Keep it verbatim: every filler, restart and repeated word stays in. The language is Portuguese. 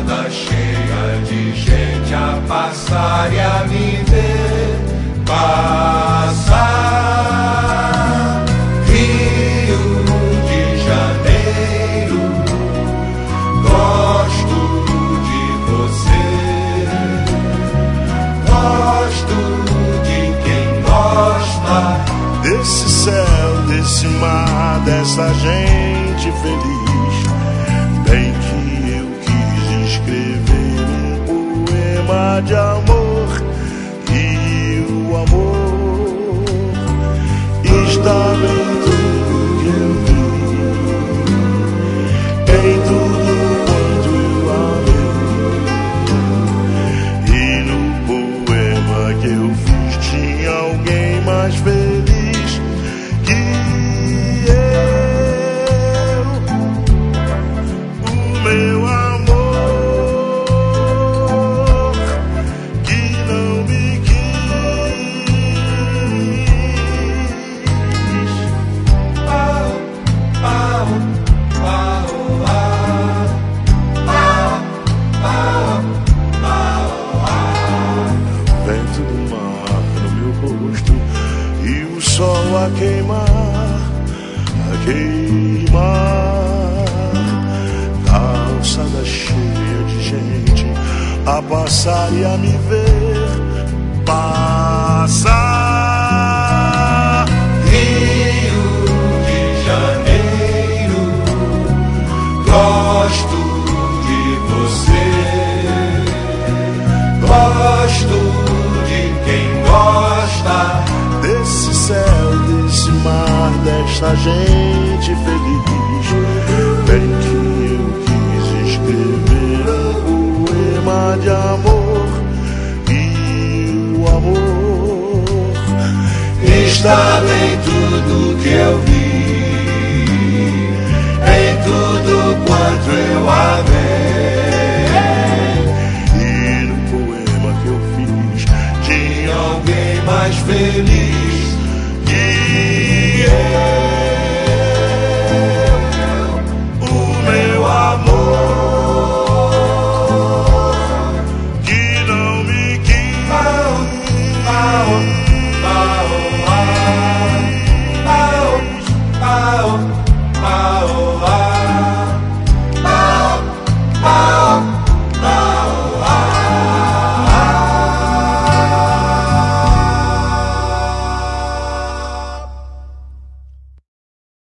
calçada cheia de gente a passar e a me ver passar. Rio de Janeiro, gosto de você, gosto de quem gosta desse céu, desse mar, dessa gente feliz. Bem que eu quis escrever um poema de amor, e o amor estava em tudo que eu vi, em tudo quanto eu amei. E no poema que eu fiz tinha alguém mais feliz que eu, o meu amor que não me quis. Pau, pau, pau, pau, pau, pau, pau. Vento do mar no meu rosto e o sol a queimar, a queimar. Calçada cheia de gente a passar e a me ver passar. Rio de Janeiro, gosto de você, gosto de quem gosta Desse céu, desse mar, desta gente feliz. Bem que eu quis escrever um poema de amor, e o amor estava em tudo que eu vi, em tudo quanto eu amei.